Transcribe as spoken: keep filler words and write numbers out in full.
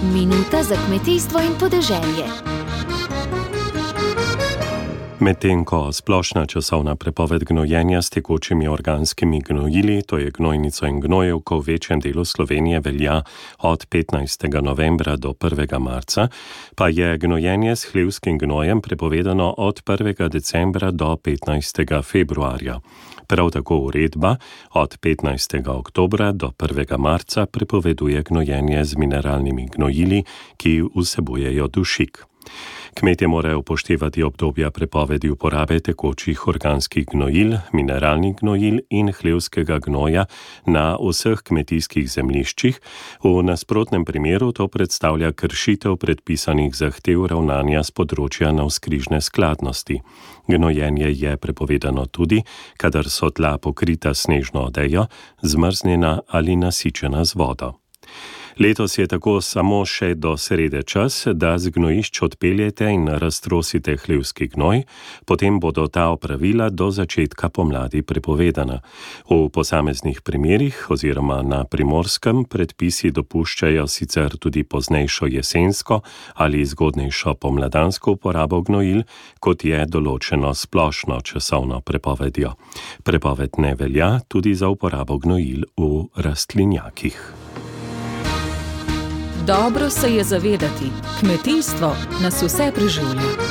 Minuta za kmetijstvo in podeželje. Medtem ko splošna časovna prepoved gnojenja s tekočimi organskimi gnojili, to je gnojnico in gnojevko v večjem delu Slovenije velja od petnajstega novembra do prvega marca, pa je gnojenje s hlevskim gnojem prepovedano od prvega decembra do petnajstega februarja. Prav tako uredba od petnajstega oktobra do prvega marca prepoveduje gnojenje z mineralnimi gnojili, ki vsebujejo dušik. Kmetje morajo upoštevati obdobja prepovedi uporabe tekočih organskih gnojil, mineralnih gnojil in hlevskega gnoja na vseh kmetijskih zemljiščih. V nasprotnem primeru to predstavlja kršitev predpisanih zahtev ravnanja z področja navzkrižne skladnosti. Gnojenje je prepovedano tudi, kadar so tla pokrita snežno odejo, zmrznjena ali nasičena z vodo. Letos je tako samo še do srede čas, da z gnojišč odpeljete in raztrosite hlevski gnoj, potem bodo ta opravila do začetka pomladi prepovedana. V posameznih primerih oziroma na Primorskem predpisi dopuščajo sicer tudi poznejšo jesensko ali zgodnejšo pomladansko uporabo gnojil, kot je določeno splošno časovno prepovedjo. Prepoved ne velja tudi za uporabo gnojil v rastlinjakih. Dobro se je zavedati, kmetijstvo nas vse preživlja.